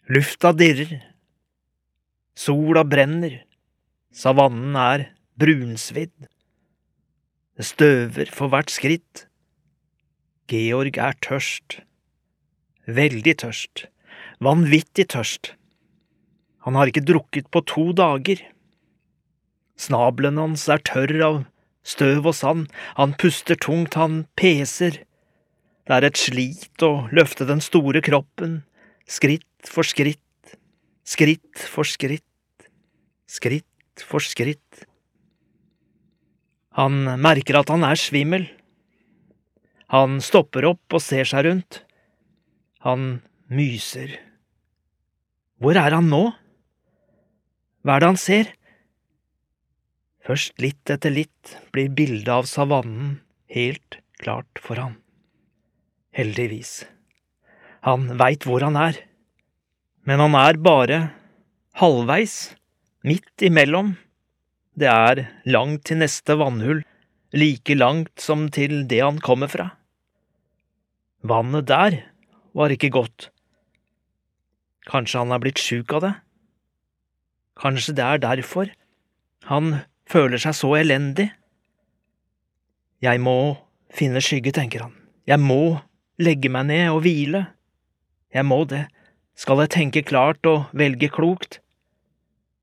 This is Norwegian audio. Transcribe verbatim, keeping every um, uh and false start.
Lufta dirrer. Sola brenner. Savannen er brunsvidd. Det støver for hvert skritt. Georg er tørst. Veldig tørst. Vanvittig tørst. Han har ikke drukket på to dager. Snabelen hans er tørr av støv og sand. Han puster tungt, han peser. Det er et slit å løfte den store kroppen, skritt for skritt, skritt for skritt, skritt for skritt. Han merker at han er svimmel. Han stopper opp og ser seg rundt. Han myser. Hvor er han nå? Hva er det han ser? Først litt etter litt blir bildet av savannen helt klart for han. Heldigvis. Han vet hvor han er. Men han er bare halvveis, midt imellom. Det er langt til neste vannhull, like langt som til det han kommer fra. Vannet der var ikke godt. Kanskje han er blitt syk av det? Kanskje det er derfor han føler seg så elendig? Jeg må finne skygge, tenker han. Jeg må legge meg ned og hvile. Jeg må det. Skal jeg tenke klart og velge klokt,